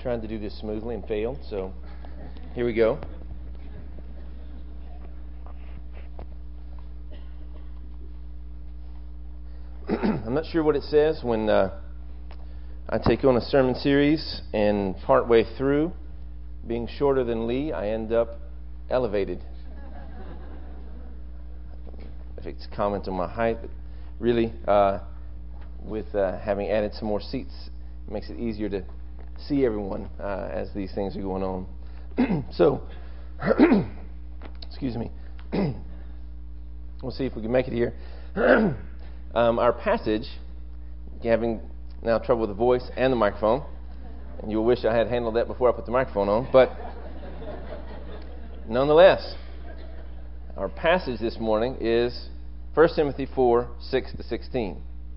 tried to do this smoothly and failed, so here we go. I'm not sure what it says when I take on a sermon series and partway through, being shorter than Lee, I end up elevated. If it's a comment on my height, but really, with having added some more seats, it makes it easier to see everyone as these things are going on. So, excuse me. We'll see if we can make it here. Our passage, having now trouble with the voice and the microphone, and you'll wish I had handled that before I put the microphone on, but nonetheless, our passage this morning is 1 Timothy 4, 6-16.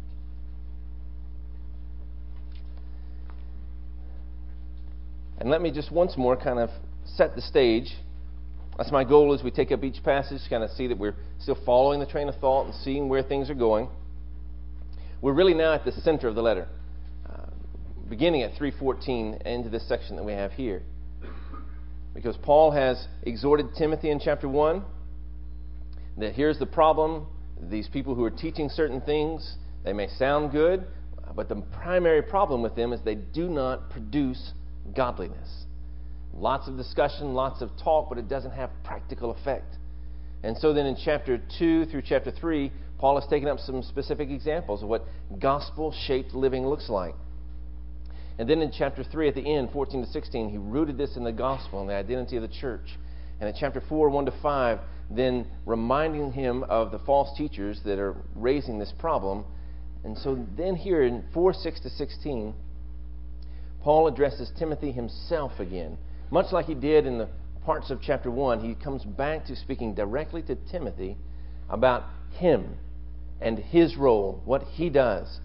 And let me just once more kind of set the stage. That's my goal as we take up each passage, kind of see that we're still following the train of thought and seeing where things are going. We're really now at the center of the letter, beginning at 3:14 into this section that we have here. Because Paul has exhorted Timothy in chapter 1 that here's the problem. These people who are teaching certain things, they may sound good, but the primary problem with them is they do not produce godliness. Lots of discussion, lots of talk, but it doesn't have practical effect. And so then in chapter 2 through chapter 3, Paul has taken up some specific examples of what gospel-shaped living looks like. And then in chapter 3 at the end, 14-16, he rooted this in the gospel and the identity of the church. And in chapter 4, 1-5, then reminding him of the false teachers that are raising this problem. And so then here in 4, 6-16, Paul addresses Timothy himself again. Much like he did in the parts of chapter 1, he comes back to speaking directly to Timothy about him and his role, what he does.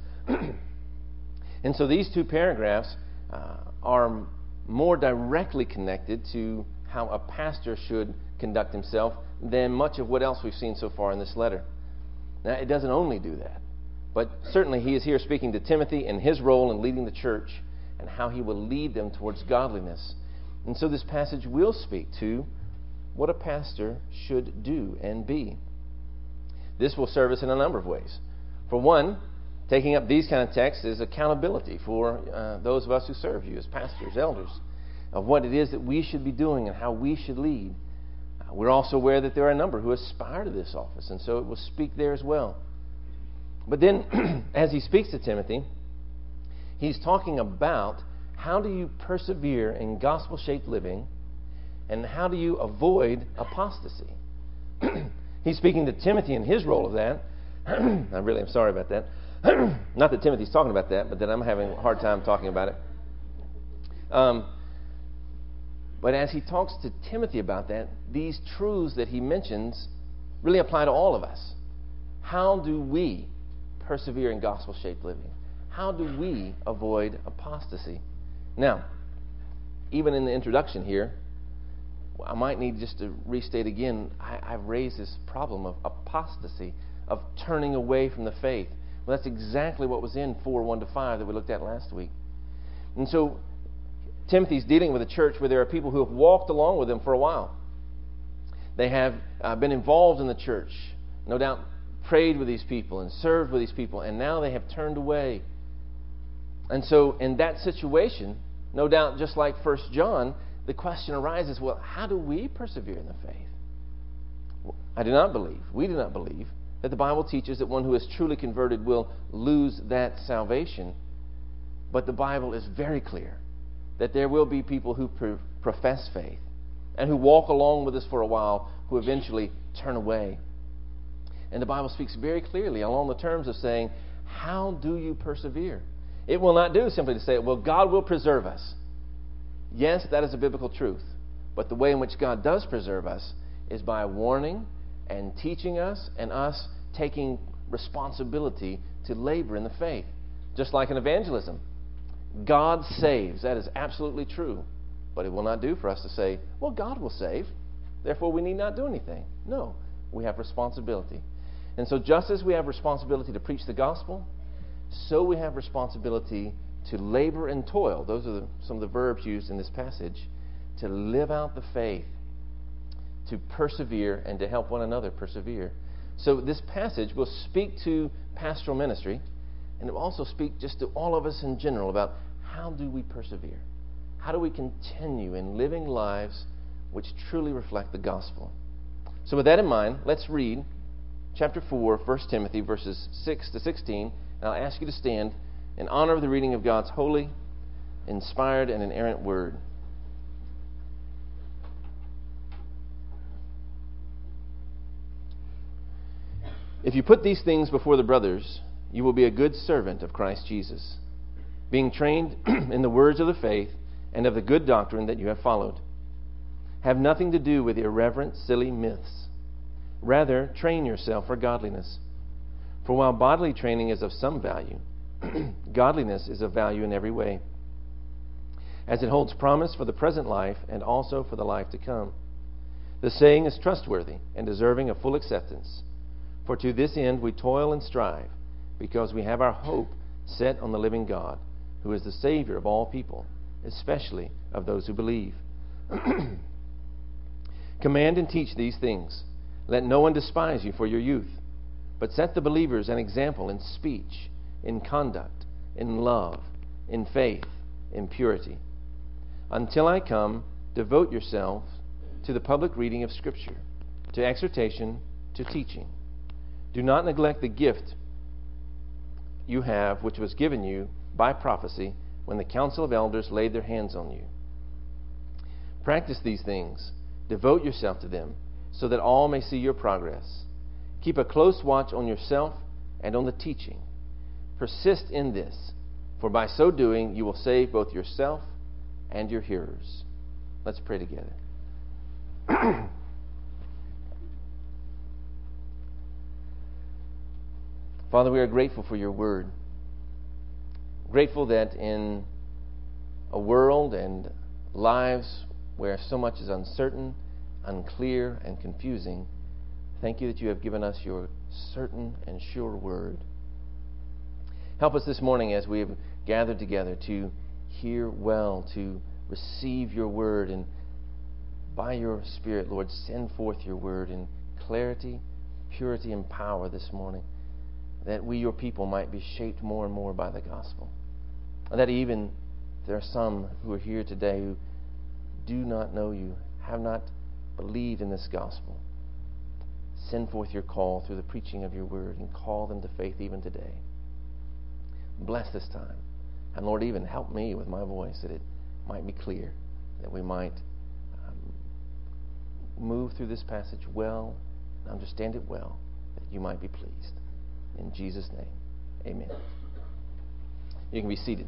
And so these two paragraphs are more directly connected to how a pastor should conduct himself than much of what else we've seen so far in this letter. Now, it doesn't only do that, but certainly he is here speaking to Timothy and his role in leading the church and how he will lead them towards godliness. And so this passage will speak to what a pastor should do and be. This will serve us in a number of ways. For one, taking up these kind of texts is accountability for those of us who serve you as pastors, elders, of what it is that we should be doing and how we should lead. We're also aware that there are a number who aspire to this office, and so it will speak there as well. But then, as he speaks to Timothy, he's talking about how do you persevere in gospel-shaped living and how do you avoid apostasy. He's speaking to Timothy in his role of that. I really am sorry about that. Not that Timothy's talking about that, but that I'm having a hard time talking about it. But as he talks to Timothy about that, these truths that he mentions really apply to all of us. How do we persevere in gospel-shaped living? How do we avoid apostasy? Now, even in the introduction here, I might need just to restate again, I've raised this problem of apostasy, of turning away from the faith. Well, that's exactly what was in 4, 1-5 that we looked at last week. And so, Timothy's dealing with a church where there are people who have walked along with him for a while. They have been involved in the church, no doubt prayed with these people and served with these people, and now they have turned away. And so in that situation, no doubt just like 1 John, the question arises, well, how do we persevere in the faith? We do not believe that the Bible teaches that one who is truly converted will lose that salvation. But the Bible is very clear that there will be people who profess faith and who walk along with us for a while who eventually turn away. And the Bible speaks very clearly along the terms of saying, how do you persevere? It will not do simply to say, well, God will preserve us. Yes, that is a biblical truth. But the way in which God does preserve us is by warning and teaching us and us taking responsibility to labor in the faith. Just like in evangelism. God saves. That is absolutely true. But it will not do for us to say, well, God will save, therefore we need not do anything. No, we have responsibility. And so just as we have responsibility to preach the gospel, so we have responsibility to labor and toil. Those are some of the verbs used in this passage. To live out the faith, to persevere, and to help one another persevere. So this passage will speak to pastoral ministry, and it will also speak just to all of us in general about how do we persevere? How do we continue in living lives which truly reflect the gospel? So with that in mind, let's read chapter 4, 1 Timothy, verses 6 to 16. And I'll ask you to stand in honor of the reading of God's holy, inspired, and inerrant word. If you put these things before the brothers, you will be a good servant of Christ Jesus, being trained in the words of the faith and of the good doctrine that you have followed. Have nothing to do with irreverent, silly myths. Rather, train yourself for godliness. For while bodily training is of some value, godliness is of value in every way, as it holds promise for the present life and also for the life to come. The saying is trustworthy and deserving of full acceptance. For to this end we toil and strive, because we have our hope set on the living God, who is the Savior of all people, especially of those who believe. Command and teach these things. Let no one despise you for your youth, but set the believers an example in speech, in conduct, in love, in faith, in purity. Until I come, devote yourselves to the public reading of Scripture, to exhortation, to teaching. Do not neglect the gift you have, which was given you by prophecy when the council of elders laid their hands on you. Practice these things. Devote yourself to them, so that all may see your progress. Keep a close watch on yourself and on the teaching. Persist in this, for by so doing you will save both yourself and your hearers. Let's pray together. Father, we are grateful for your word. Grateful that in a world and lives where so much is uncertain, unclear, and confusing, thank you that you have given us your certain and sure word. Help us this morning as we have gathered together to hear well, to receive your word, and by your Spirit, Lord, send forth your word in clarity, purity, and power this morning, that we, your people, might be shaped more and more by the gospel. And that even there are some who are here today who do not know you, have not believed in this gospel. Send forth your call through the preaching of your word and call them to faith even today. Bless this time. And Lord, even help me with my voice that it might be clear, that we might move through this passage well, and understand it well, that you might be pleased. In Jesus' name, amen. You can be seated.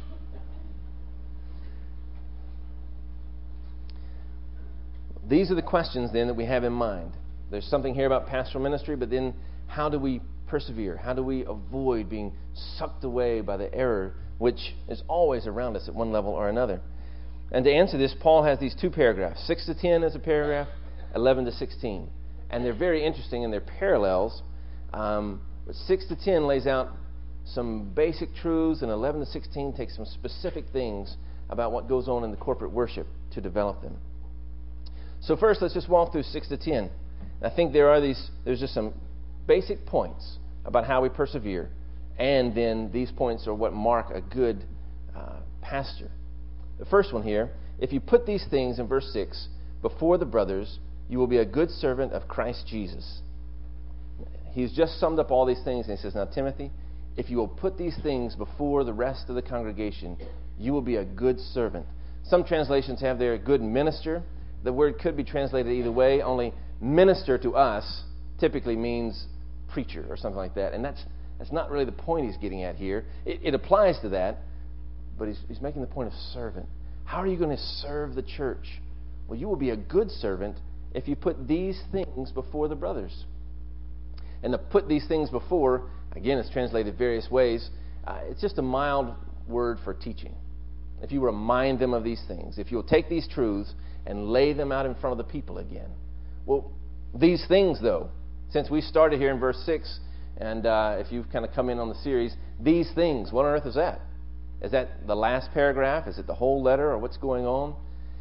These are the questions then that we have in mind. There's something here about pastoral ministry, but then how do we persevere? How do we avoid being sucked away by the error which is always around us at one level or another? And to answer this, Paul has these two paragraphs. 6 to 10 is a paragraph, 11 to 16. And they're very interesting in their parallels. But 6 to 10 lays out some basic truths, and 11 to 16 takes some specific things about what goes on in the corporate worship to develop them. So first, let's just walk through 6 to 10. I think there's just some basic points about how we persevere, and then these points are what mark a good pastor. The first one here, if you put these things in verse 6 before the brothers, you will be a good servant of Christ Jesus. He's just summed up all these things, and he says, now, Timothy, if you will put these things before the rest of the congregation, you will be a good servant. Some translations have there a good minister. The word could be translated either way, only minister to us typically means preacher or something like that. And that's not really the point he's getting at here. It applies to that, but he's making the point of servant. How are you going to serve the church? Well, you will be a good servant if you put these things before the brothers. And to put these things before, again, it's translated various ways. It's just a mild word for teaching. If you remind them of these things, if you'll take these truths and lay them out in front of the people again. Well, these things, though, since we started here in verse 6, and if you've kind of come in on the series, these things, what on earth is that? Is that the last paragraph? Is it the whole letter, or what's going on?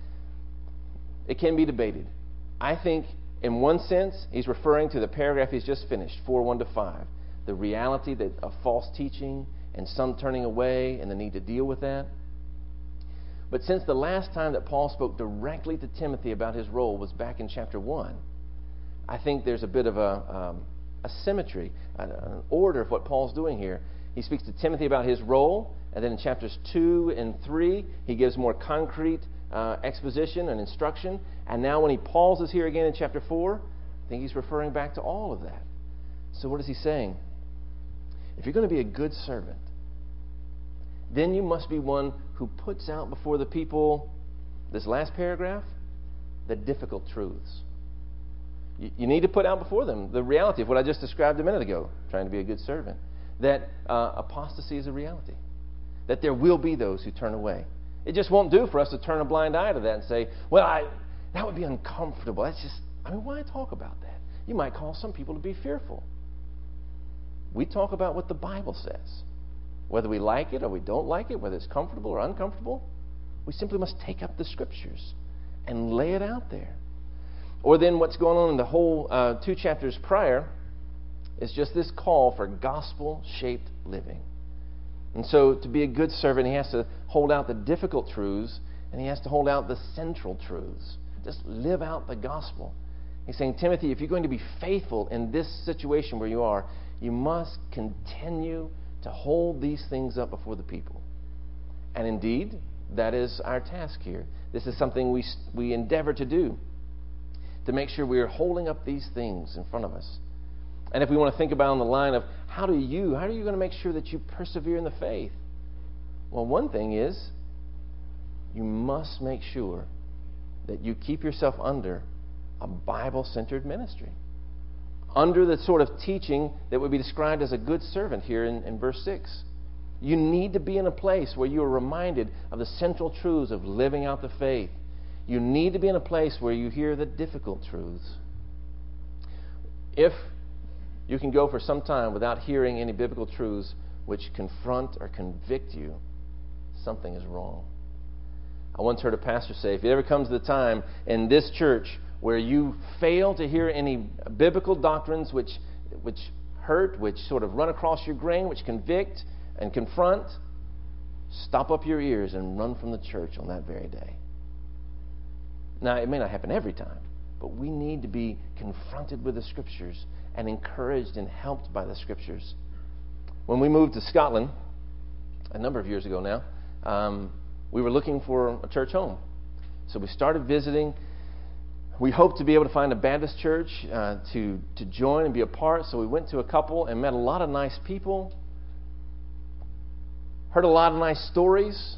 It can be debated. I think, in one sense, he's referring to the paragraph he's just finished, 4:1-5. The reality that of false teaching and some turning away and the need to deal with that. But since the last time that Paul spoke directly to Timothy about his role was back in chapter 1, I think there's a bit of a symmetry, an order of what Paul's doing here. He speaks to Timothy about his role, and then in chapters 2 and 3, he gives more concrete exposition and instruction. And now when he pauses here again in chapter 4, I think he's referring back to all of that. So what is he saying? If you're going to be a good servant, then you must be one who puts out before the people, this last paragraph, the difficult truths. You need to put out before them the reality of what I just described a minute ago, trying to be a good servant. That apostasy is a reality. That there will be those who turn away. It just won't do for us to turn a blind eye to that and say, well, that would be uncomfortable. That's just, why talk about that? You might cause some people to be fearful. We talk about what the Bible says. Whether we like it or we don't like it, whether it's comfortable or uncomfortable, we simply must take up the Scriptures and lay it out there. Or then what's going on in the whole 2 chapters prior is just this call for gospel-shaped living. And so to be a good servant, he has to hold out the difficult truths, and he has to hold out the central truths. Just live out the gospel. He's saying, Timothy, if you're going to be faithful in this situation where you are, you must continue to hold these things up before the people. And indeed, that is our task here. This is something we endeavor to do, to make sure we are holding up these things in front of us. And if we want to think about on the line of how are you going to make sure that you persevere in the faith? Well, one thing is you must make sure that you keep yourself under a Bible-centered ministry, under the sort of teaching that would be described as a good servant here in verse 6. You need to be in a place where you are reminded of the central truths of living out the faith. You need to be in a place where you hear the difficult truths. If you can go for some time without hearing any biblical truths which confront or convict you, something is wrong. I once heard a pastor say, if it ever comes to the time in this church where you fail to hear any biblical doctrines which hurt, which sort of run across your grain, which convict and confront, stop up your ears and run from the church on that very day. Now, it may not happen every time, but we need to be confronted with the Scriptures and encouraged and helped by the Scriptures. When we moved to Scotland, a number of years ago now, we were looking for a church home. So we started visiting. We hoped to be able to find a Baptist church to join and be a part. So we went to a couple and met a lot of nice people, heard a lot of nice stories,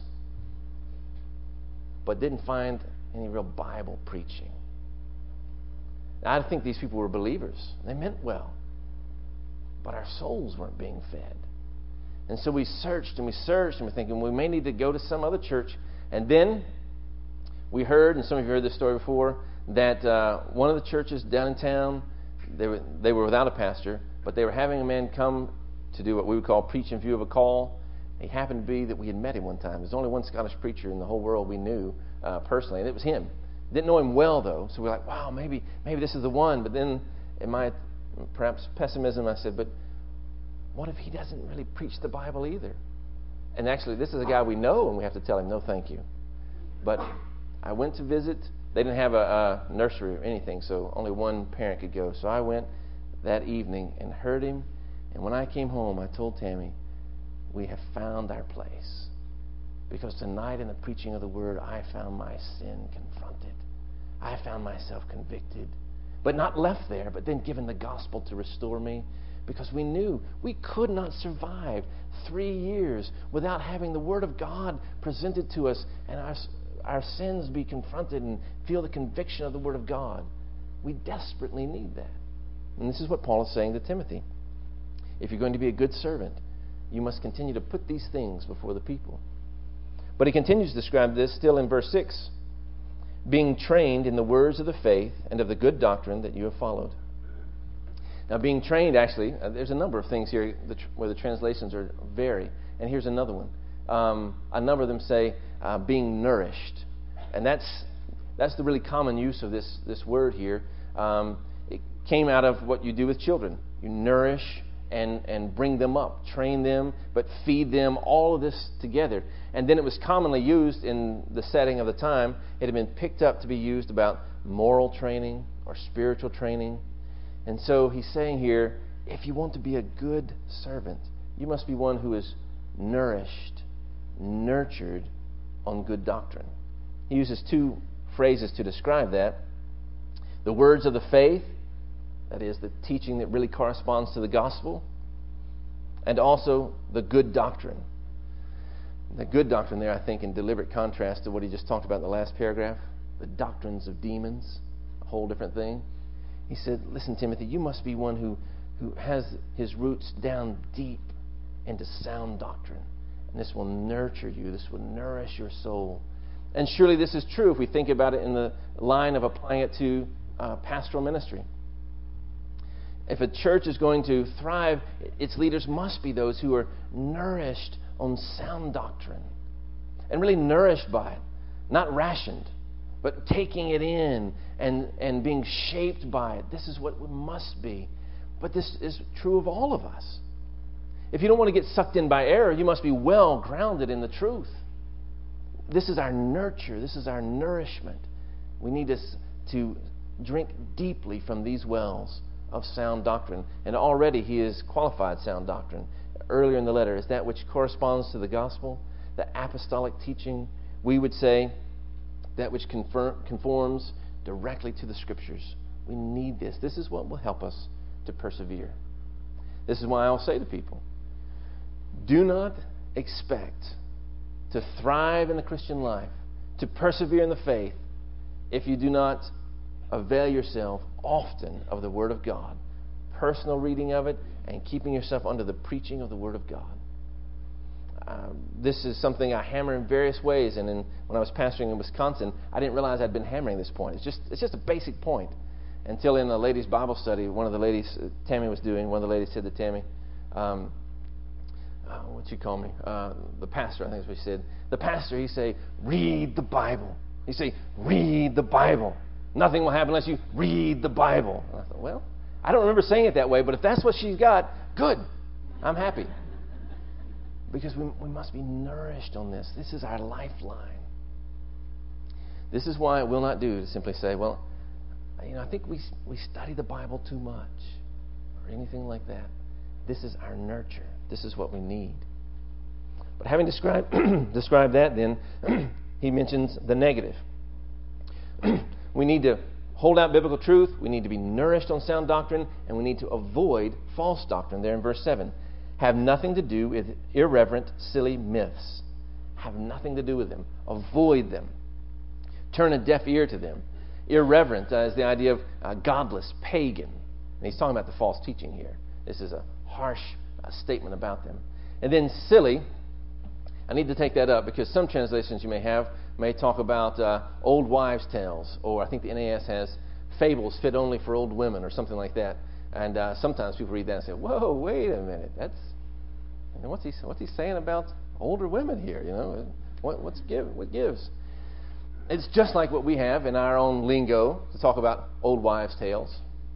but didn't find any real Bible preaching. Now, I think these people were believers. They meant well, but our souls weren't being fed. And so we searched and we're thinking we may need to go to some other church. And then we heard, and some of you heard this story before, that one of the churches down in town, they were without a pastor, but they were having a man come to do what we would call preach in view of a call. It happened to be that we had met him one time. There's only one Scottish preacher in the whole world we knew personally, and it was him. Didn't know him well, though, so we're like, wow, maybe this is the one. But then, in my perhaps pessimism, I said, but what if he doesn't really preach the Bible either? And actually, this is a guy we know, and we have to tell him, no, thank you. But I went to visit. They didn't have a nursery or anything, so only one parent could go. So I went that evening and heard him. And when I came home, I told Tammy, we have found our place. Because tonight in the preaching of the Word, I found my sin confronted. I found myself convicted. But not left there, but then given the gospel to restore me. Because we knew we could not survive 3 years without having the Word of God presented to us and our sins be confronted and feel the conviction of the Word of God. We desperately need that. And this is what Paul is saying to Timothy. If you're going to be a good servant, you must continue to put these things before the people. But he continues to describe this still in verse 6. Being trained in the words of the faith and of the good doctrine that you have followed. Now, being trained, actually, there's a number of things here where the translations vary. And here's another one. a number of them say being nourished. And that's the really common use of this word here. It came out of what you do with children. You nourish and bring them up, train them, but feed them, all of this together. And then it was commonly used in the setting of the time. It had been picked up to be used about moral training or spiritual training. And so he's saying here, if you want to be a good servant, you must be one who is nourished, nurtured on good doctrine. He uses two phrases to describe that. The words of the faith, that is, the teaching that really corresponds to the gospel, and also the good doctrine. The good doctrine there, I think, in deliberate contrast to what he just talked about in the last paragraph, the doctrines of demons, a whole different thing. He said, listen, Timothy, you must be one who has his roots down deep into sound doctrine. And this will nurture you. This will nourish your soul. And surely this is true if we think about it in the line of applying it to pastoral ministry. If a church is going to thrive, its leaders must be those who are nourished on sound doctrine and really nourished by it, not rationed, but taking it in and being shaped by it. This is what we must be. But this is true of all of us. If you don't want to get sucked in by error, you must be well grounded in the truth. This is our nurture. This is our nourishment. We need to drink deeply from these wells of sound doctrine. And already he has qualified sound doctrine. Earlier in the letter, is that which corresponds to the gospel, the apostolic teaching. We would say that which conforms directly to the Scriptures. We need this. This is what will help us to persevere. This is why I'll say to people, do not expect to thrive in the Christian life, to persevere in the faith, if you do not avail yourself often of the Word of God, personal reading of it, and keeping yourself under the preaching of the Word of God. This is something I hammer in various ways, and when I was pastoring in Wisconsin, I didn't realize I'd been hammering this point. It's just a basic point. Until in the ladies' Bible study, one of the ladies, Tammy was doing, one of the ladies said to Tammy, what'd you call me? The pastor, I think is what she said. The pastor, he say, read the Bible. He say, read the Bible. Nothing will happen unless you read the Bible. And I thought, well, I don't remember saying it that way, but if that's what she's got, good. I'm happy. Because we must be nourished on this. This is our lifeline. This is why it will not do to simply say, well, I think we study the Bible too much, or anything like that. This is our nurture. This is what we need. But having described that, then, he mentions the negative. We need to hold out biblical truth. We need to be nourished on sound doctrine. And we need to avoid false doctrine. There in verse 7. Have nothing to do with irreverent, silly myths. Have nothing to do with them. Avoid them. Turn a deaf ear to them. Irreverent is the idea of godless, pagan. And he's talking about the false teaching here. This is a harsh statement about them. And then silly, I need to take that up because some translations you may talk about old wives' tales, or I think the NAS has fables fit only for old women or something like that. And sometimes people read that and say, whoa, wait a minute. What's he saying about older women here? What gives? It's just like what we have in our own lingo to talk about old wives' tales.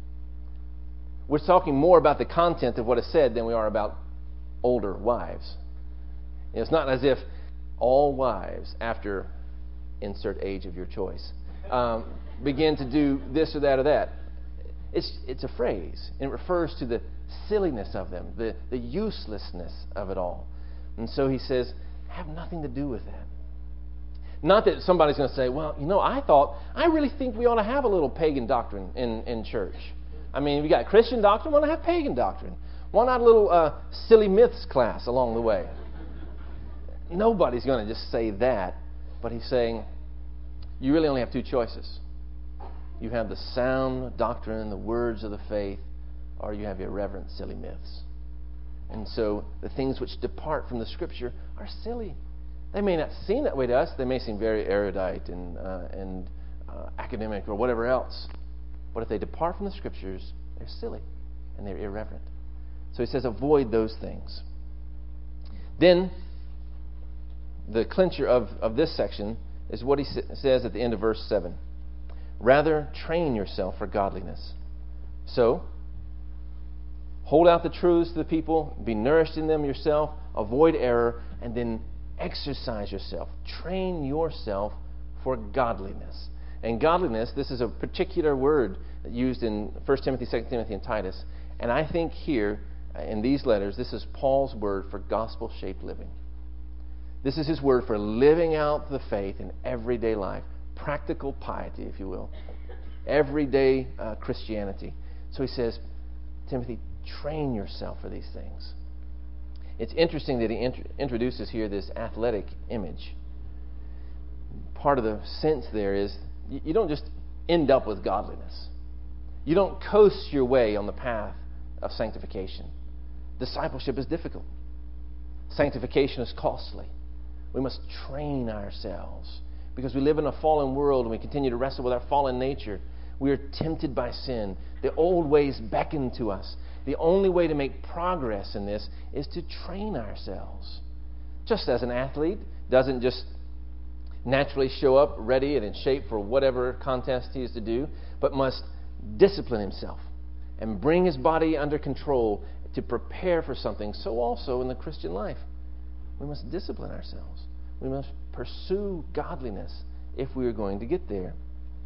We're talking more about the content of what is said than we are about older wives. It's not as if all wives, after insert age of your choice, begin to do this or that or that. It's a phrase, and it refers to the silliness of them, the uselessness of it all. And so he says, have nothing to do with that. Not that somebody's going to say, well, I really think we ought to have a little pagan doctrine in church. I mean, we got Christian doctrine, why not have pagan doctrine? Why not a little silly myths class along the way? Nobody's going to just say that, but he's saying, you really only have two choices. You have the sound doctrine, the words of the faith, or you have irreverent, silly myths. And so the things which depart from the Scripture are silly. They may not seem that way to us. They may seem very erudite and academic or whatever else. But if they depart from the Scriptures, they're silly and they're irreverent. So he says, avoid those things. Then, the clincher of this section is what he says at the end of verse 7. Rather, train yourself for godliness. So, hold out the truths to the people, be nourished in them yourself, avoid error, and then exercise yourself. Train yourself for godliness. And godliness, this is a particular word used in 1 Timothy, 2 Timothy, and Titus. And I think here, in these letters, this is Paul's word for gospel-shaped living. This is his word for living out the faith in everyday life. Practical piety, if you will. Everyday Christianity. So he says, Timothy, train yourself for these things. It's interesting that he introduces here this athletic image. Part of the sense there is you don't just end up with godliness. You don't coast your way on the path of sanctification. Discipleship is difficult. Sanctification is costly. We must train ourselves because we live in a fallen world and we continue to wrestle with our fallen nature. We are tempted by sin. The old ways beckon to us. The only way to make progress in this is to train ourselves. Just as an athlete doesn't just naturally show up ready and in shape for whatever contest he is to do, but must discipline himself and bring his body under control to prepare for something. So also in the Christian life, we must discipline ourselves. We must pursue godliness if we are going to get there.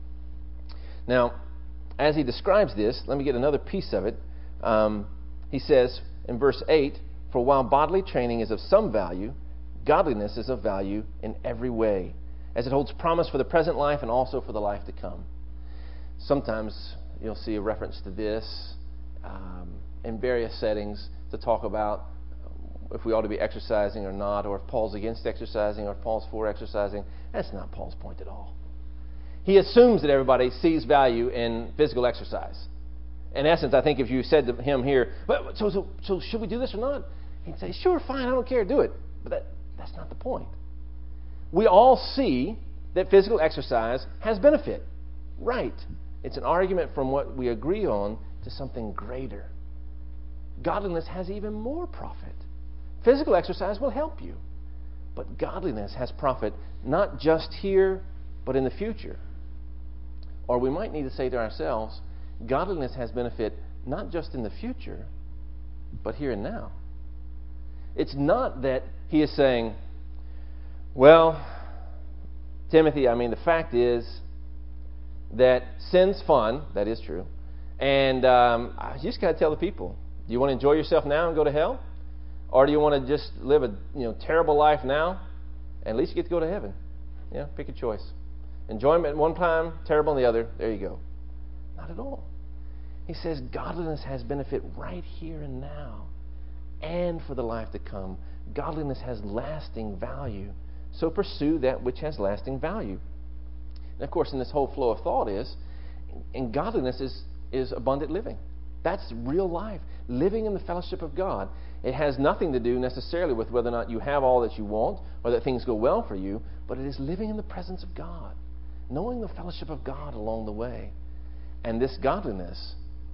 Now, as he describes this, let me get another piece of it. He says in verse 8, "For while bodily training is of some value, godliness is of value in every way, as it holds promise for the present life and also for the life to come." Sometimes you'll see a reference to this in various settings to talk about if we ought to be exercising or not, or if Paul's against exercising or if Paul's for exercising. That's not Paul's point at all. He assumes that everybody sees value in physical exercise. In essence, I think if you said to him here, so should we do this or not? He'd say, sure, fine, I don't care, do it. But that's not the point. We all see that physical exercise has benefit. Right. It's an argument from what we agree on to something greater. Godliness has even more profit. Physical exercise will help you. But godliness has profit not just here, but in the future. Or we might need to say to ourselves, godliness has benefit not just in the future, but here and now. It's not that he is saying, well, Timothy, the fact is that sin's fun, that is true, and you just got to tell the people, do you want to enjoy yourself now and go to hell? Or do you want to just live a terrible life now, and at least you get to go to heaven? Yeah, pick a choice. Enjoyment one time, terrible the other. There you go. Not at all. He says godliness has benefit right here and now and for the life to come. Godliness has lasting value. So pursue that which has lasting value. And of course, in this whole flow of thought and godliness is abundant living. That's real life. Living in the fellowship of God. It has nothing to do necessarily with whether or not you have all that you want or that things go well for you, but it is living in the presence of God, knowing the fellowship of God along the way. And this godliness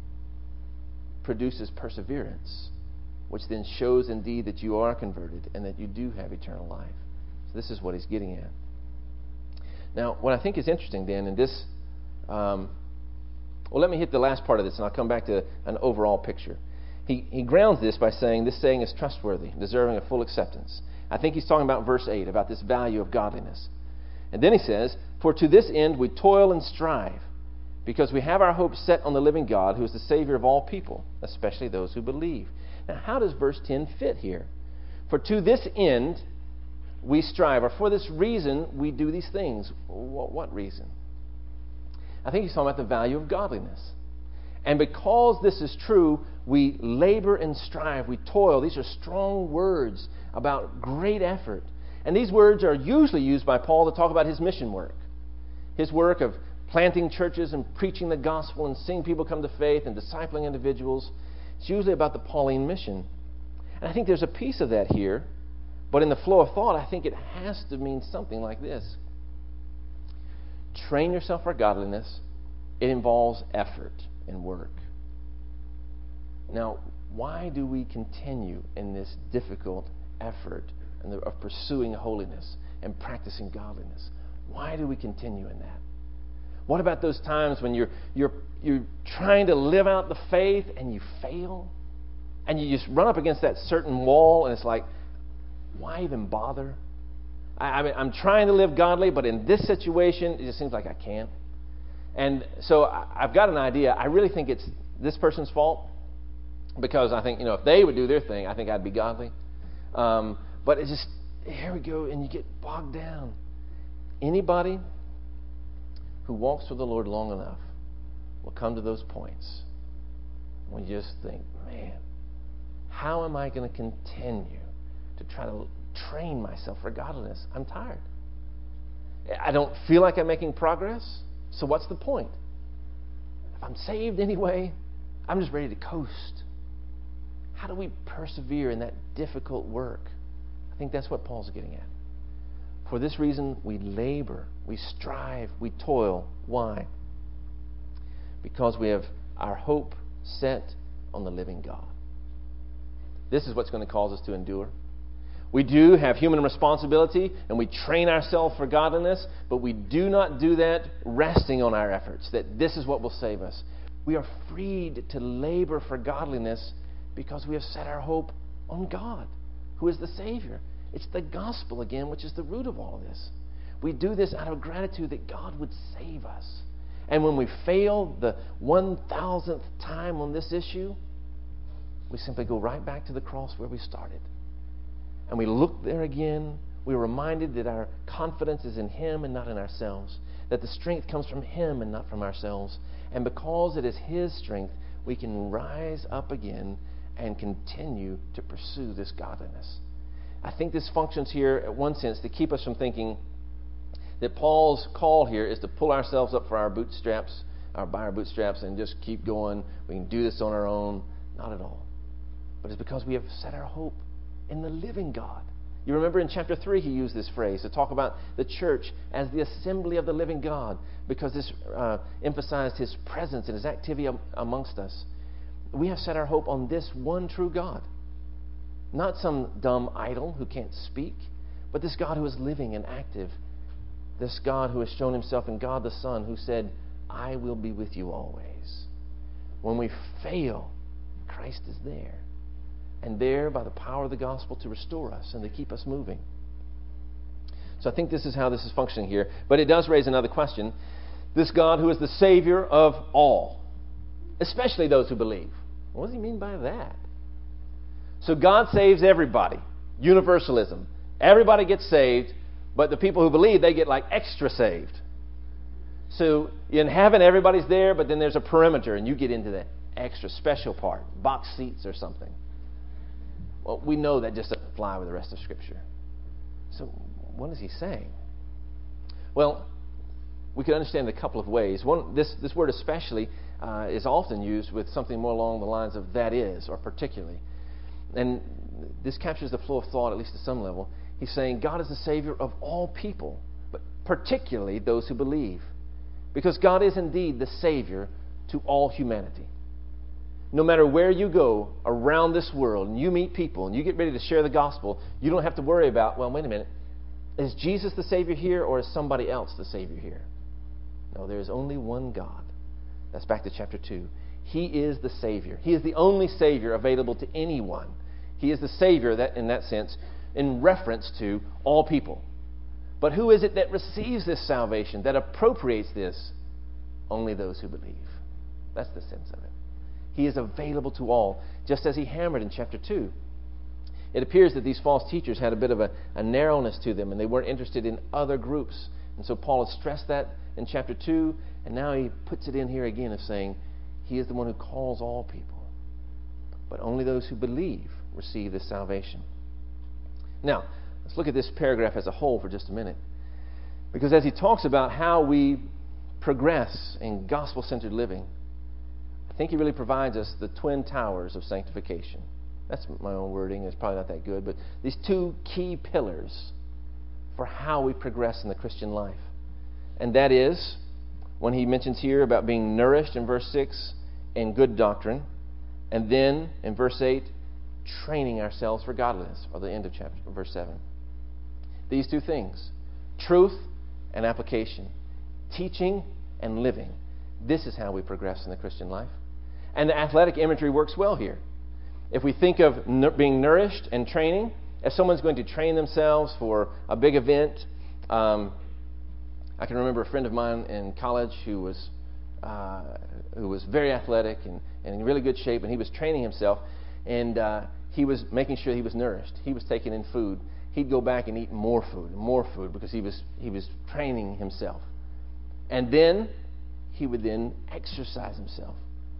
produces perseverance, which then shows indeed that you are converted and that you do have eternal life. So this is what he's getting at. Now, what I think is interesting then in this, let me hit the last part of this and I'll come back to an overall picture. He grounds this by saying this saying is trustworthy, deserving of full acceptance. I think he's talking about verse 8, about this value of godliness. And then he says, "For to this end we toil and strive, because we have our hope set on the living God, who is the Savior of all people, especially those who believe." Now, how does verse 10 fit here? For to this end we strive, or for this reason we do these things. What reason? I think he's talking about the value of godliness. And because this is true, we labor and strive, we toil. These are strong words about great effort. And these words are usually used by Paul to talk about his mission work. His work of planting churches and preaching the gospel and seeing people come to faith and discipling individuals. It's usually about the Pauline mission. And I think there's a piece of that here. But in the flow of thought, I think it has to mean something like this. Train yourself for godliness. It involves effort and work. Now, why do we continue in this difficult effort of pursuing holiness and practicing godliness. Why do we continue in that? What about those times when you're trying to live out the faith and you fail? And you just run up against that certain wall, and it's like, why even bother? I mean, I'm trying to live godly, but in this situation, it just seems like I can't. And so I've got an idea. I really think it's this person's fault, because I think, if they would do their thing, I think I'd be godly. But it's just, here we go, and you get bogged down. Anybody who walks with the Lord long enough will come to those points when you just think, man, how am I going to continue to try to train myself for godliness? I'm tired. I don't feel like I'm making progress, so what's the point? If I'm saved anyway, I'm just ready to coast. How do we persevere in that difficult work? I think that's what Paul's getting at. For this reason, we labor, we strive, we toil. Why? Because we have our hope set on the living God. This is what's going to cause us to endure. We do have human responsibility, and we train ourselves for godliness, but we do not do that resting on our efforts, that this is what will save us. We are freed to labor for godliness because we have set our hope on God, who is the Savior. It's the gospel again, which is the root of all of this. We do this out of gratitude that God would save us. And when we fail the 1,000th time on this issue, we simply go right back to the cross where we started. And we look there again. We're reminded that our confidence is in Him and not in ourselves, that the strength comes from Him and not from ourselves. And because it is His strength, we can rise up again and continue to pursue this godliness. I think this functions here, in one sense, to keep us from thinking that Paul's call here is to pull ourselves up by our bootstraps, and just keep going. We can do this on our own. Not at all. But it's because we have set our hope in the living God. You remember in chapter 3 he used this phrase to talk about the church as the assembly of the living God, because this emphasized His presence and His activity amongst us. We have set our hope on this one true God. Not some dumb idol who can't speak, but this God who is living and active. This God who has shown Himself in God the Son, who said, I will be with you always. When we fail, Christ is there. And there, by the power of the gospel, to restore us and to keep us moving. So I think this is how this is functioning here. But it does raise another question. This God who is the Savior of all, especially those who believe. What does He mean by that? So God saves everybody. Universalism. Everybody gets saved, but the people who believe, they get like extra saved. So in heaven, everybody's there, but then there's a perimeter, and you get into the extra special part, box seats or something. Well, we know that just doesn't fly with the rest of Scripture. So what is he saying? Well, we can understand it a couple of ways. One, this word especially is often used with something more along the lines of that is, or particularly. And this captures the flow of thought, at least to some level. He's saying God is the Savior of all people, but particularly those who believe. Because God is indeed the Savior to all humanity. No matter where you go around this world and you meet people and you get ready to share the gospel, you don't have to worry about, well, wait a minute, is Jesus the Savior here or is somebody else the Savior here? No, there is only one God. That's back to chapter 2. He is the Savior. He is the only Savior available to anyone. He is the Savior, that in that sense, in reference to all people. But who is it that receives this salvation, that appropriates this? Only those who believe. That's the sense of it. He is available to all, just as he hammered in chapter 2. It appears that these false teachers had a bit of a narrowness to them, and they weren't interested in other groups. And so Paul has stressed that in chapter 2, and now he puts it in here again of saying, he is the one who calls all people. But only those who believe receive this salvation. Now, let's look at this paragraph as a whole for just a minute. Because as he talks about how we progress in gospel-centered living, I think he really provides us the twin towers of sanctification. That's my own wording. It's probably not that good. But these two key pillars for how we progress in the Christian life. And that is, when he mentions here about being nourished in verse 6 in good doctrine, and then in verse 8, training ourselves for godliness, or the end of verse 7. These two things, truth and application, teaching and living. This is how we progress in the Christian life. And the athletic imagery works well here. If we think of being nourished and training, if someone's going to train themselves for a big event, I can remember a friend of mine in college who was very athletic and in really good shape, and he was training himself, and he was making sure he was nourished. He was taking in food. He'd go back and eat more food because he was training himself. And then he would then exercise himself.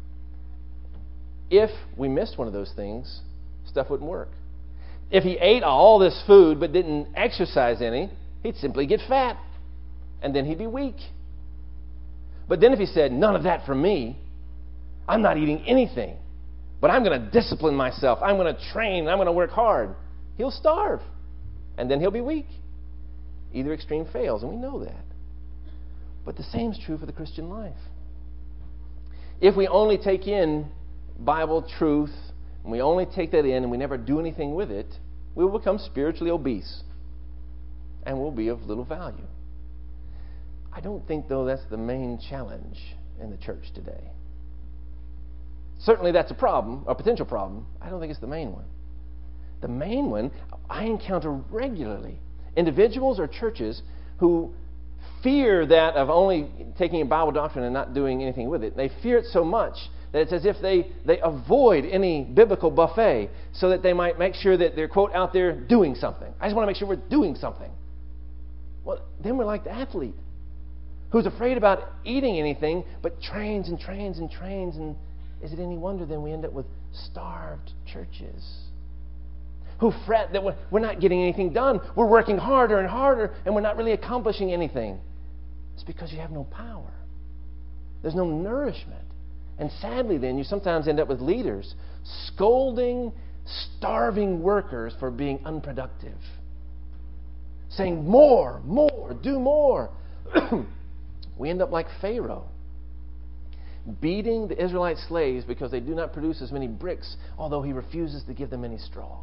If we missed one of those things, stuff wouldn't work. If he ate all this food but didn't exercise any, he'd simply get fat, and then he'd be weak. But then if he said, none of that for me, I'm not eating anything, but I'm going to discipline myself, I'm going to train, I'm going to work hard, he'll starve, and then he'll be weak. Either extreme fails, and we know that. But the same is true for the Christian life. If we only take in Bible truth, and we only take that in and we never do anything with it, we will become spiritually obese and will be of little value. I don't think, though, that's the main challenge in the church today. Certainly that's a problem, a potential problem. I don't think it's the main one. The main one I encounter regularly. Individuals or churches who fear that of only taking a Bible doctrine and not doing anything with it. They fear it so much that it's as if they avoid any biblical buffet so that they might make sure that they're, quote, out there doing something. I just want to make sure we're doing something. Well, then we're like the athlete who's afraid about eating anything but trains and trains and trains. And is it any wonder then we end up with starved churches who fret that we're not getting anything done. We're working harder and harder and we're not really accomplishing anything. It's because you have no power. There's no nourishment. And sadly then, you sometimes end up with leaders scolding starving workers for being unproductive. Saying, more, do more. We end up like Pharaoh, beating the Israelite slaves because they do not produce as many bricks, although he refuses to give them any straw.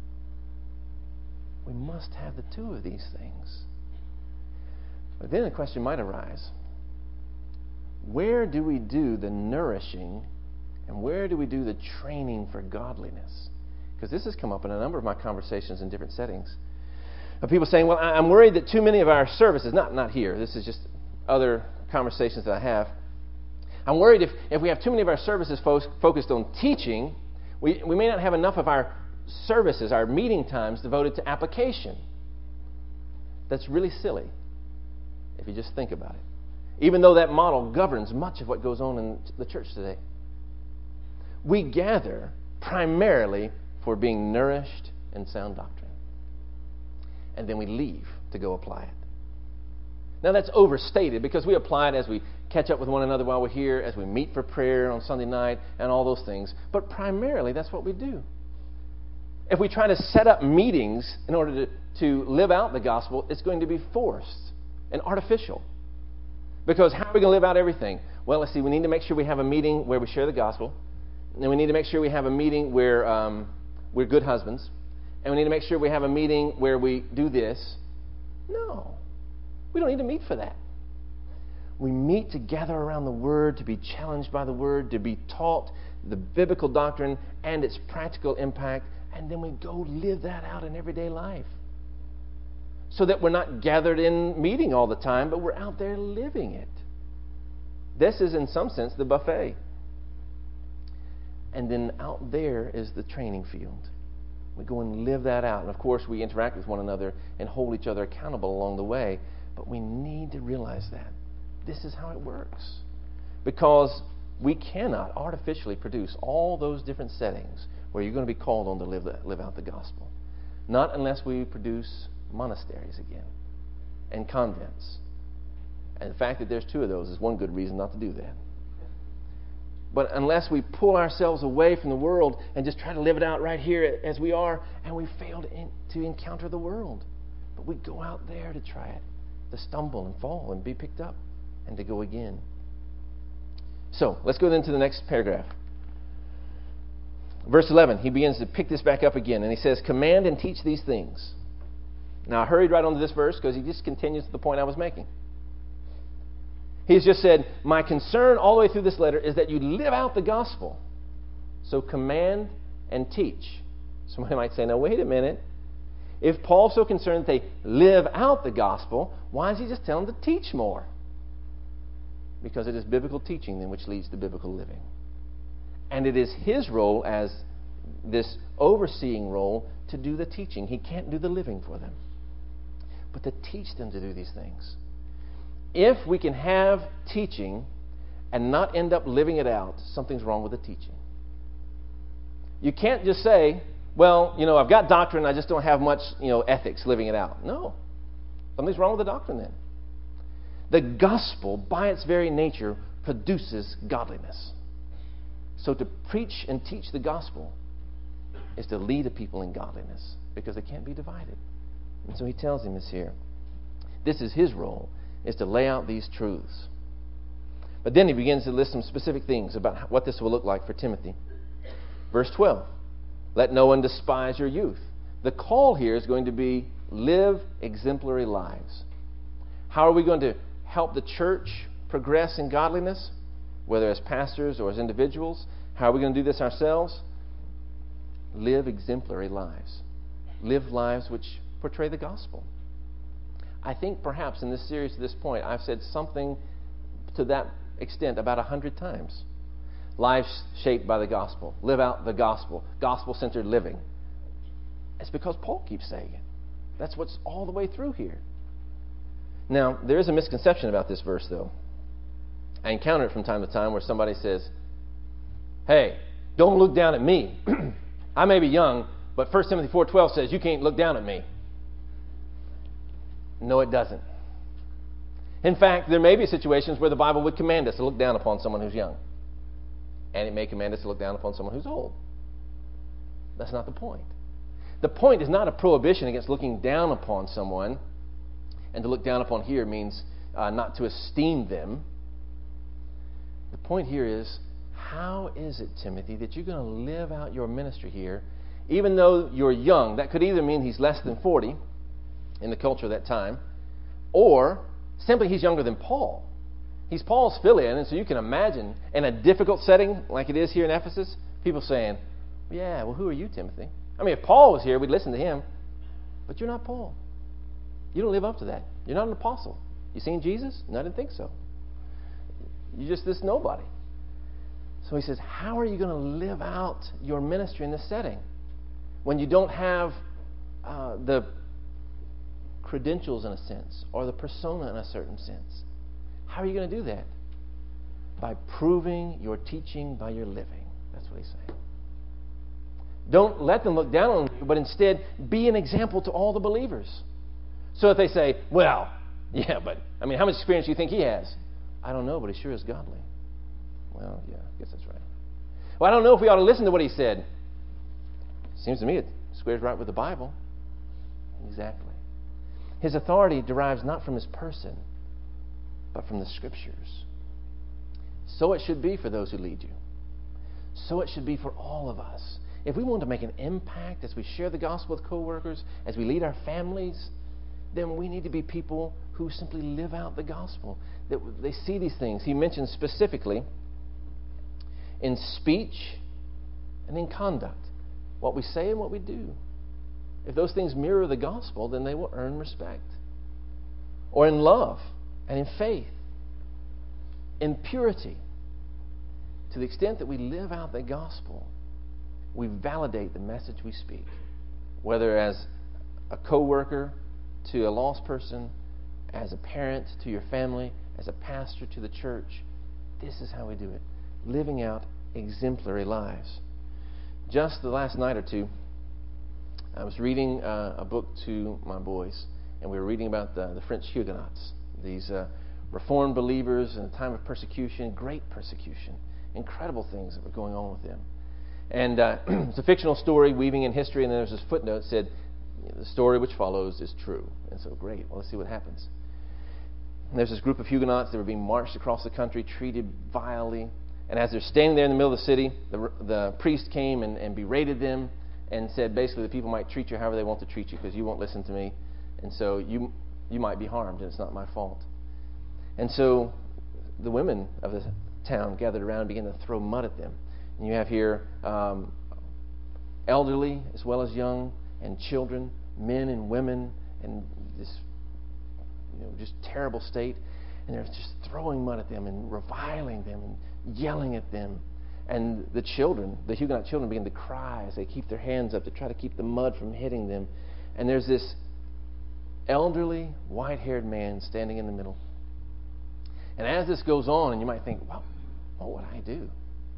We must have the two of these things. But then a question might arise. Where do we do the nourishing and where do we do the training for godliness? Because this has come up in a number of my conversations in different settings. Of people saying, well, I'm worried that too many of our services, not here, this is just other conversations that I have. I'm worried if we have too many of our services focused on teaching, we may not have enough of our services, our meeting times devoted to application. That's really silly if you just think about it. Even though that model governs much of what goes on in the church today. We gather primarily for being nourished in sound doctrine. And then we leave to go apply it. Now that's overstated because we apply it as we catch up with one another while we're here, as we meet for prayer on Sunday night, and all those things. But primarily that's what we do. If we try to set up meetings in order to live out the gospel, it's going to be forced and artificial. Because how are we going to live out everything? Well, let's see, we need to make sure we have a meeting where we share the gospel. And we need to make sure we have a meeting where we're good husbands. And we need to make sure we have a meeting where we do this. No. We don't need to meet for that. We meet to gather around the Word, to be challenged by the Word, to be taught the biblical doctrine and its practical impact. And then we go live that out in everyday life. So that we're not gathered in meeting all the time, but we're out there living it. This is, in some sense, the buffet. And then out there is the training field. We go and live that out. And, of course, we interact with one another and hold each other accountable along the way. But we need to realize that. This is how it works. Because we cannot artificially produce all those different settings where you're going to be called on to live out the gospel. Not unless we produce monasteries again and convents. And the fact that there's two of those is one good reason not to do that. But unless we pull ourselves away from the world and just try to live it out right here as we are, and we fail to encounter the world. But we go out there to try it, to stumble and fall and be picked up and to go again. So, let's go then to the next paragraph. Verse 11, he begins to pick this back up again, and he says, command and teach these things. Now, I hurried right on to this verse because he just continues the point I was making. He's just said, my concern all the way through this letter is that you live out the gospel. So command and teach. Somebody might say, now wait a minute. If Paul's so concerned that they live out the gospel, why is he just telling them to teach more? Because it is biblical teaching then which leads to biblical living. And it is his role as this overseeing role to do the teaching. He can't do the living for them, but to teach them to do these things. If we can have teaching and not end up living it out, something's wrong with the teaching. You can't just say, well, I've got doctrine, I just don't have much, ethics living it out. No. Something's wrong with the doctrine then. The gospel, by its very nature, produces godliness. So to preach and teach the gospel is to lead a people in godliness, because they can't be divided. And so he tells him this here. This is his role, is to lay out these truths. But then he begins to list some specific things about what this will look like for Timothy. Verse 12, let no one despise your youth. The call here is going to be live exemplary lives. How are we going to help the church progress in godliness, whether as pastors or as individuals? How are we going to do this ourselves? Live exemplary lives. Live lives which portray the gospel. I think perhaps in this series to this point, I've said something to that extent about 100 times. Lives shaped by the gospel. Live out the gospel. Gospel-centered living. It's because Paul keeps saying it. That's what's all the way through here. Now, there is a misconception about this verse, though. I encounter it from time to time where somebody says, hey, don't look down at me. I may be young, but 1 Timothy 4:12 says you can't look down at me. No, it doesn't. In fact, there may be situations where the Bible would command us to look down upon someone who's young. And it may command us to look down upon someone who's old. That's not the point. The point is not a prohibition against looking down upon someone. And to look down upon here means not to esteem them. The point here is, how is it, Timothy, that you're going to live out your ministry here, even though you're young? That could either mean he's less than 40 in the culture of that time, or simply he's younger than Paul. He's Paul's fill-in, and so you can imagine in a difficult setting like it is here in Ephesus, people saying, yeah, well, who are you, Timothy? I mean, if Paul was here, we'd listen to him, but you're not Paul. You don't live up to that. You're not an apostle. You seen Jesus? No, I didn't think so. You're just this nobody. So he says, how are you going to live out your ministry in this setting when you don't have the credentials in a sense or the persona in a certain sense? How are you going to do that? By proving your teaching by your living. That's what he's saying. Don't let them look down on you, but instead be an example to all the believers. So if they say, well, yeah, but I mean, how much experience do you think he has? I don't know, but he sure is godly. Well, yeah, I guess that's right. Well, I don't know if we ought to listen to what he said. Seems to me it squares right with the Bible. Exactly. His authority derives not from his person, but from the Scriptures. So it should be for those who lead you. So it should be for all of us. If we want to make an impact as we share the gospel with co-workers, as we lead our families, then we need to be people who simply live out the gospel. That they see these things. He mentions specifically in speech and in conduct, what we say and what we do. If those things mirror the gospel, then they will earn respect. Or in love and in faith, in purity. To the extent that we live out the gospel, we validate the message we speak. Whether as a co-worker to a lost person, as a parent to your family, as a pastor to the church. This is how we do it. Living out exemplary lives. Just the last night or two, I was reading a book to my boys, and we were reading about the French Huguenots, these Reformed believers in a time of persecution, great persecution, incredible things that were going on with them. And it's a fictional story weaving in history, and then there's this footnote that said, the story which follows is true. And so, great, well, let's see what happens. And there's this group of Huguenots that were being marched across the country, treated vilely. And as they're standing there in the middle of the city, the priest came and berated them and said, basically, the people might treat you however they want to treat you because you won't listen to me. And so you might be harmed, and it's not my fault. And so the women of the town gathered around and began to throw mud at them. And you have here elderly as well as young, and children, men and women, and this just terrible state. And they're just throwing mud at them and reviling them and yelling at them. And the children, the Huguenot children, begin to cry as they keep their hands up to try to keep the mud from hitting them. And there's this elderly, white-haired man standing in the middle. And as this goes on, and you might think, well, what would I do?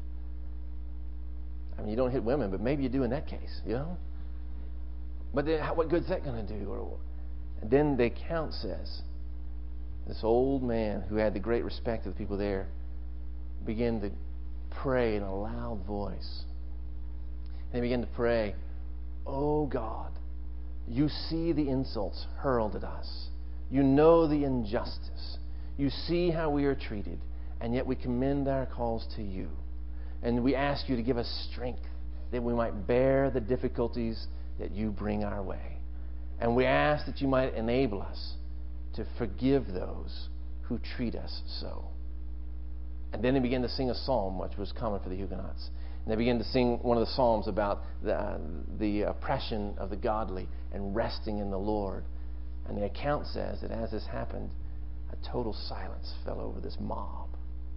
I mean, you don't hit women, but maybe you do in that case, But then, what good's that going to do? And then the account says, this old man who had the great respect of the people there began to pray in a loud voice. And he began to pray, "Oh God, you see the insults hurled at us. You know the injustice. You see how we are treated, and yet we commend our cause to you. And we ask you to give us strength that we might bear the difficulties that you bring our way. And we ask that you might enable us to forgive those who treat us so." And then they began to sing a psalm, which was common for the Huguenots. And they began to sing one of the psalms about the oppression of the godly and resting in the Lord. And the account says that as this happened, a total silence fell over this mob.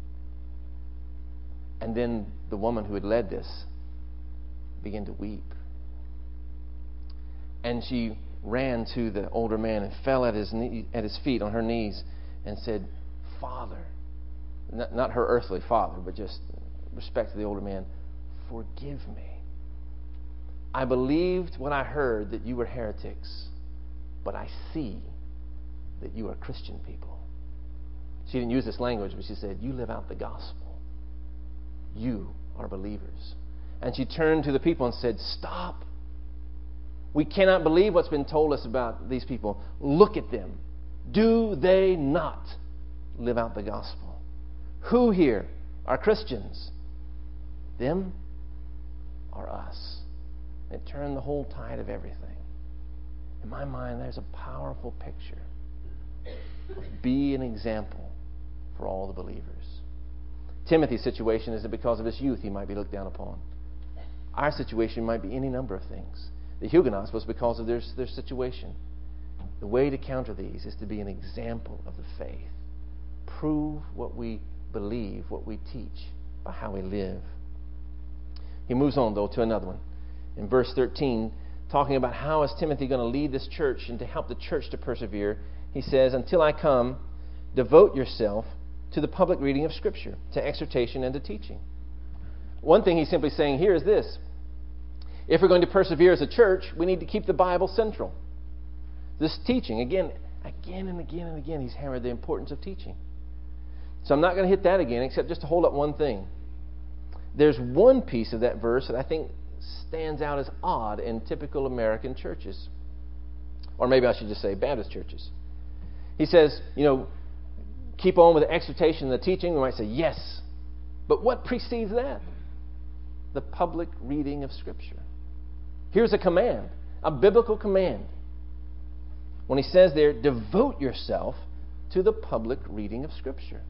And then the woman who had led this began to weep. And she ran to the older man and fell at his feet on her knees and said, "Father," not her earthly father, but just respect to the older man, "forgive me. I believed when I heard that you were heretics, but I see that you are Christian people." She didn't use this language, but she said, "You live out the gospel. You are believers." And she turned to the people and said, "Stop. We cannot believe what's been told us about these people. Look at them. Do they not live out the gospel? Who here are Christians? Them or us?" It turned the whole tide of everything. In my mind, there's a powerful picture of be an example for all the believers. Timothy's situation is that because of his youth, he might be looked down upon. Our situation might be any number of things. The Huguenots was because of their situation. The way to counter these is to be an example of the faith. Prove what we believe, what we teach, by how we live. He moves on, though, to another one. In verse 13, talking about how is Timothy going to lead this church and to help the church to persevere, he says, "Until I come, devote yourself to the public reading of Scripture, to exhortation and to teaching." One thing he's simply saying here is this: if we're going to persevere as a church, we need to keep the Bible central. This teaching, again and again, he's hammered the importance of teaching. So I'm not going to hit that again, except just to hold up one thing. There's one piece of that verse that I think stands out as odd in typical American churches. Or maybe I should just say Baptist churches. He says, keep on with the exhortation and the teaching. We might say, yes. But what precedes that? The public reading of Scripture. Here's a command, a biblical command. When he says there, devote yourself to the public reading of Scripture.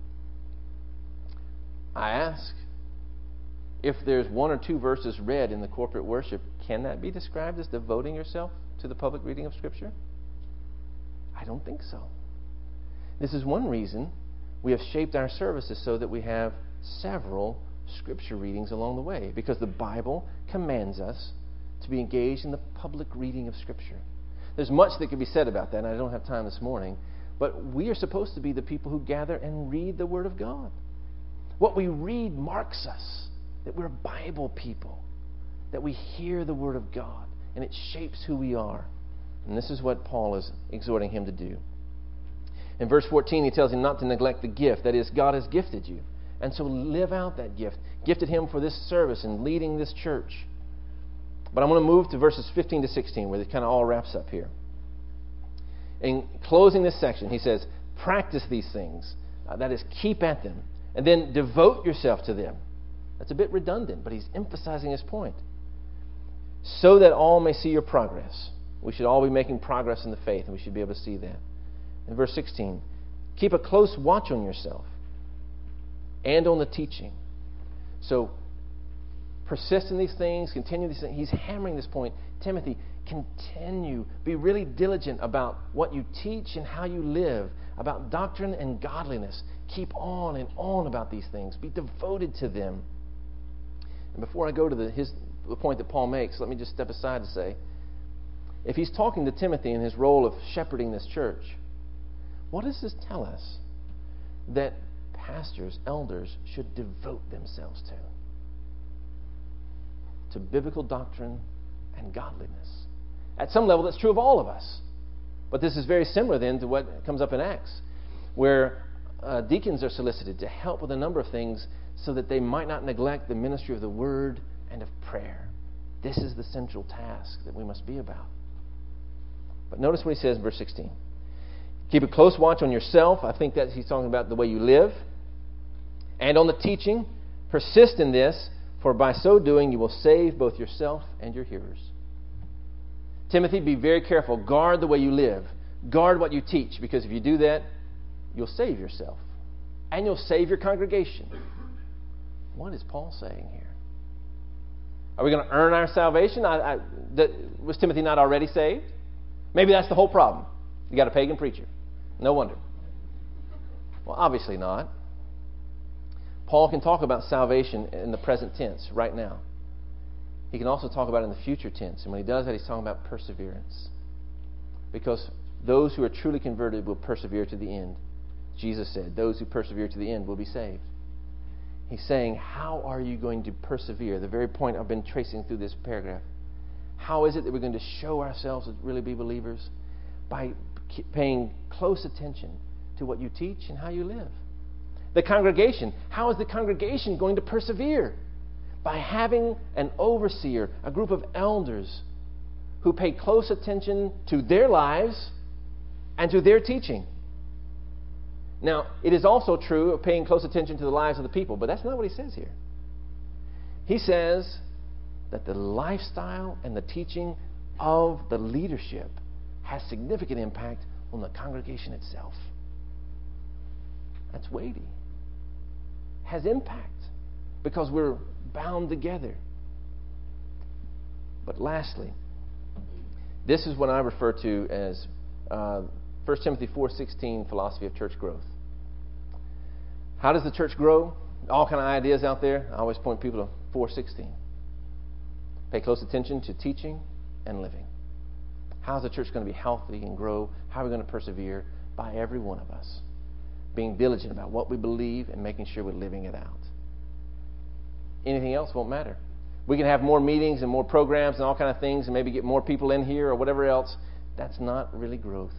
I ask, if there's one or two verses read in the corporate worship, can that be described as devoting yourself to the public reading of Scripture? I don't think so. This is one reason we have shaped our services so that we have several Scripture readings along the way, because the Bible commands us to be engaged in the public reading of Scripture. There's much that could be said about that, and I don't have time this morning, but we are supposed to be the people who gather and read the Word of God. What we read marks us, that we're Bible people, that we hear the Word of God, and it shapes who we are. And this is what Paul is exhorting him to do. In verse 14, he tells him not to neglect the gift. That is, God has gifted you. And so live out that gift. Gifted him for this service and leading this church. But I'm going to move to verses 15 to 16, where it kind of all wraps up here. In closing this section, he says, practice these things. That is, keep at them. And then devote yourself to them. That's a bit redundant, but he's emphasizing his point. So that all may see your progress We should all be making progress in the faith, and we should be able to see that. In verse 16, keep a close watch on yourself and on the teaching. So, persist in these things, continue these things. He's hammering this point. Timothy, continue. Be really diligent about what you teach and how you live, about doctrine and godliness. Keep on and on about these things. Be devoted to them. And before I go to the point that Paul makes, let me just step aside to say, if he's talking to Timothy in his role of shepherding this church, what does this tell us? That pastors, elders, should devote themselves to biblical doctrine and godliness. At some level, that's true of all of us. But this is very similar then to what comes up in Acts, where deacons are solicited to help with a number of things so that they might not neglect the ministry of the word and of prayer. This is the central task that we must be about. But notice what he says in verse 16. Keep a close watch on yourself. I think that he's talking about the way you live. And on the teaching, persist in this, for by so doing you will save both yourself and your hearers. Timothy, be very careful. Guard the way you live. Guard what you teach, because if you do that, you'll save yourself. And you'll save your congregation. What is Paul saying here? Are we going to earn our salvation? Was Timothy not already saved? Maybe that's the whole problem. You got a pagan preacher. No wonder. Well, obviously not. Paul can talk about salvation in the present tense, right now. He can also talk about it in the future tense. And when he does that, he's talking about perseverance. Because those who are truly converted will persevere to the end. Jesus said, those who persevere to the end will be saved. He's saying, how are you going to persevere? The very point I've been tracing through this paragraph. How is it that we're going to show ourselves to really be believers? By paying close attention to what you teach and how you live. The congregation. How is the congregation going to persevere? By having an overseer, a group of elders who pay close attention to their lives and to their teaching. Now, it is also true of paying close attention to the lives of the people, but that's not what he says here. He says that the lifestyle and the teaching of the leadership has significant impact on the congregation itself. That's weighty. Has impact because we're bound together. But lastly, this is what I refer to as 1 Timothy 4:16 philosophy of church growth. How does the church grow? All kind of ideas out there. I always point people to 4:16. Pay close attention to teaching and living. How is the church going to be healthy and grow? How are we going to persevere? By every one of us being diligent about what we believe and making sure we're living it out. Anything else won't matter. We can have more meetings and more programs and all kind of things and maybe get more people in here or whatever else. That's not really growth.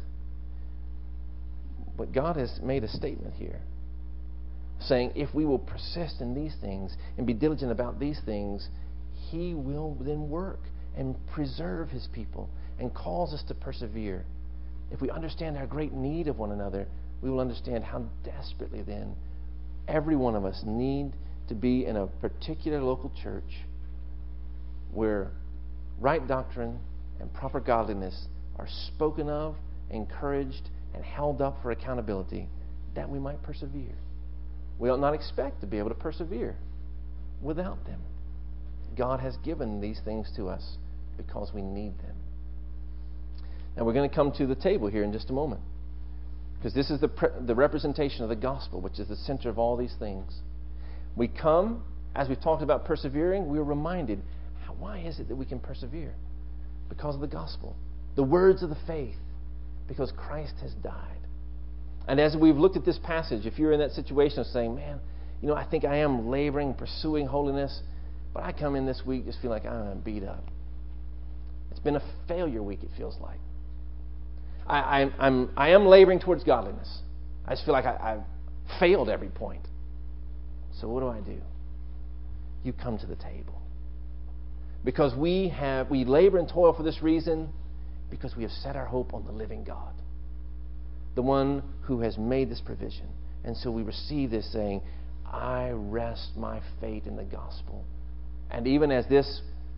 But God has made a statement here saying if we will persist in these things and be diligent about these things, He will then work and preserve His people and cause us to persevere. If we understand our great need of one another, we will understand how desperately then every one of us need to be in a particular local church where right doctrine and proper godliness are spoken of, encouraged, and held up for accountability, that we might persevere. We ought not expect to be able to persevere without them. God has given these things to us because we need them. Now we're going to come to the table here in just a moment, because this is the representation of the gospel, which is the center of all these things. We come, as we've talked about persevering, we're reminded, why is it that we can persevere? Because of the gospel. The words of the faith. Because Christ has died. And as we've looked at this passage, if you're in that situation of saying, man, I think I am laboring, pursuing holiness, but I come in this week just feel like I'm beat up. It's been a failure week, it feels like. I am laboring towards godliness. I just feel like I've failed every point. So what do? You come to the table. Because we labor and toil for this reason, because we have set our hope on the living God, the one who has made this provision. And so we receive this saying, I rest my faith in the gospel. And even as this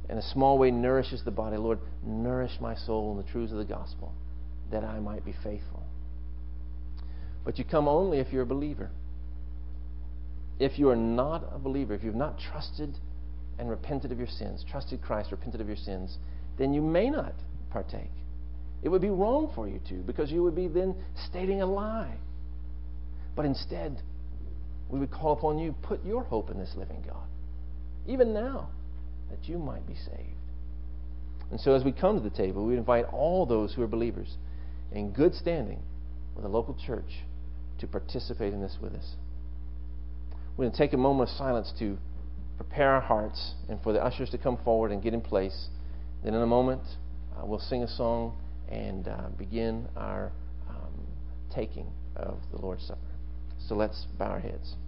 in a small way nourishes the body. Lord, nourish my soul in the truths of the gospel, that I might be faithful. But you come only if you're a believer. If you are not a believer, if you've not trusted and repented of your sins, trusted Christ, repented of your sins, then you may not partake. It would be wrong for you to, because you would be then stating a lie. But instead, we would call upon you, put your hope in this living God, even now, that you might be saved. And so as we come to the table, we invite all those who are believers in good standing with a local church to participate in this with us. We're going to take a moment of silence to prepare our hearts and for the ushers to come forward and get in place. Then in a moment, we'll sing a song and begin our taking of the Lord's Supper. So let's bow our heads.